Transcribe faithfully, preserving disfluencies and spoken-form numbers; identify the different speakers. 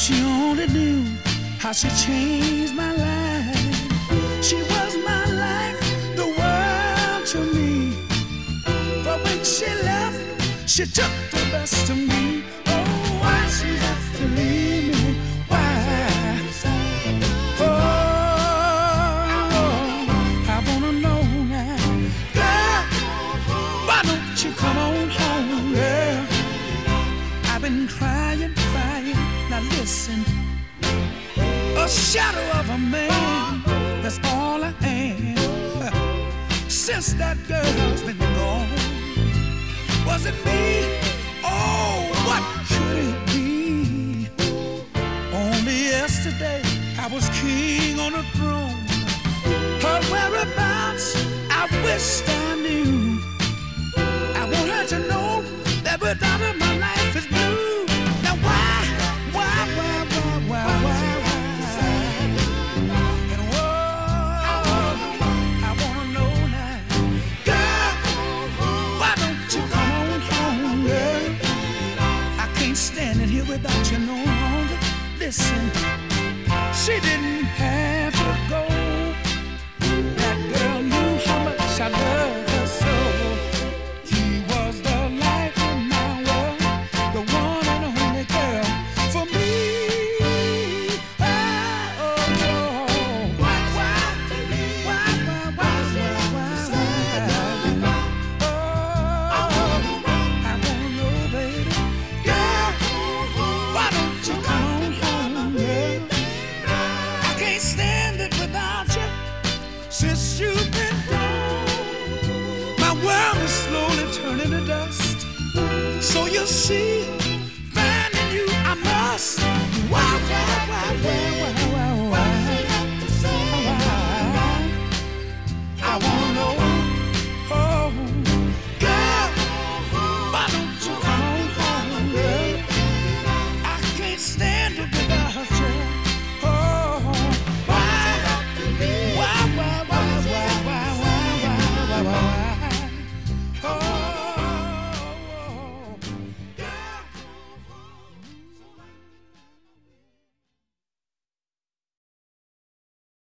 Speaker 1: she only knew how she changed my life. She was my life, the world to me. But when she left, she took the best of me. Oh, why she have to leave me? Why? Oh, I wanna know now. Girl, why don't you come on home, girl? I've been crying, crying. Now listen, a shadow of a man, that's all I am. Since that girl's been gone, was it me? Oh, what could it be? Only yesterday I was king on a throne. Her whereabouts I wished I knew. I want her to know that without her my life is blue. Now why, why, why, why, why, why, why? And whoa, I wanna know now, girl, why don't you come on home, girl? I can't stand it here without you no longer. Listen, she didn't